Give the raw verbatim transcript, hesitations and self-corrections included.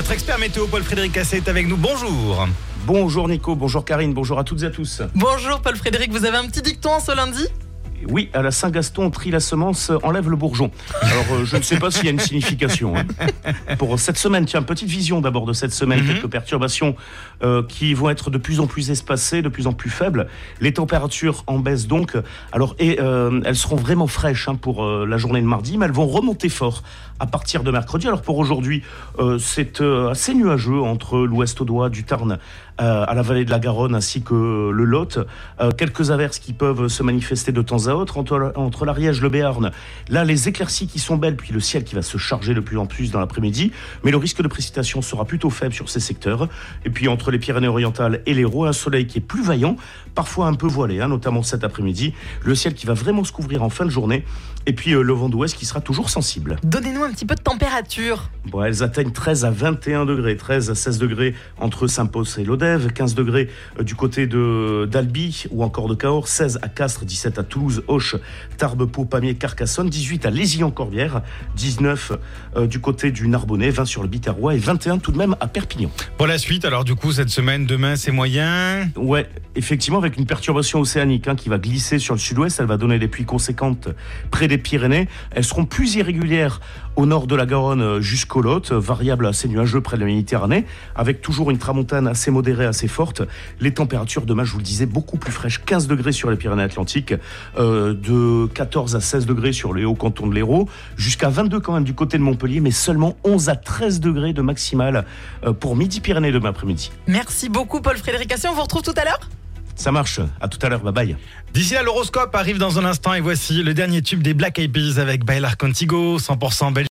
Notre expert météo, Paul-Frédéric Cassé, est avec nous. Bonjour. Bonjour Nico, bonjour Karine, bonjour à toutes et à tous. Bonjour Paul-Frédéric, vous avez un petit dicton ce lundi ? Oui, à la Saint-Gaston, on trie la semence, enlève le bourgeon. Alors, euh, je ne sais pas s'il y a une signification. Hein. Pour cette semaine, tiens, petite vision d'abord de cette semaine. Mm-hmm. Quelques perturbations euh, qui vont être de plus en plus espacées, de plus en plus faibles. Les températures en baisse donc. Alors, et euh, elles seront vraiment fraîches hein, pour euh, la journée de mardi, mais elles vont remonter fort à partir de mercredi. Alors, pour aujourd'hui, euh, c'est euh, assez nuageux entre l'ouest audois, du Tarn euh, à la vallée de la Garonne, ainsi que le Lot. Euh, quelques averses qui peuvent se manifester de temps à autre entre, entre l'Ariège, le Béarn. Là, les éclaircies qui sont belles, puis le ciel qui va se charger de plus en plus dans l'après-midi. Mais le risque de précipitation sera plutôt faible sur ces secteurs. Et puis entre les Pyrénées-Orientales et l'Hérault, un soleil qui est plus vaillant, parfois un peu voilé, hein, notamment cet après-midi. Le ciel qui va vraiment se couvrir en fin de journée. Et puis euh, le vent d'ouest qui sera toujours sensible. Donnez-nous un petit peu de température. Bon, elles atteignent treize à vingt et un degrés, treize à seize degrés entre Saint-Pos et Lodève, quinze degrés euh, du côté de d'Albi ou encore de Cahors, seize à Castres, dix-sept à Toulouse, Auch, Tarbes, Pau, Pamiers, Carcassonne, dix-huit à Lézillon-Corbière, dix-neuf euh, du côté du Narbonnais, vingt sur le Biterrois et vingt et un tout de même à Perpignan. Pour la suite, alors du coup, cette semaine, demain, c'est moyen ? Ouais, effectivement, avec une perturbation océanique hein, qui va glisser sur le sud-ouest, elle va donner des pluies conséquentes près des Pyrénées. Elles seront plus irrégulières au nord de la Garonne jusqu'au Lot, variables assez nuageux près de la Méditerranée, avec toujours une tramontane assez modérée, assez forte. Les températures demain, je vous le disais, beaucoup plus fraîches, quinze degrés sur les Pyrénées-Atlantiques, euh, de quatorze à seize degrés sur les hauts cantons de l'Hérault, jusqu'à vingt-deux quand même du côté de Montpellier, mais seulement onze à treize degrés de maximale euh, pour Midi-Pyrénées demain après-midi. Merci beaucoup Paul-Frédéric Cassé, on vous retrouve tout à l'heure ? Ça marche, à tout à l'heure, bye bye. D'ici là, l'horoscope arrive dans un instant et voici le dernier tube des Black Eyed Peas avec Bailar Contigo, cent pour cent belge.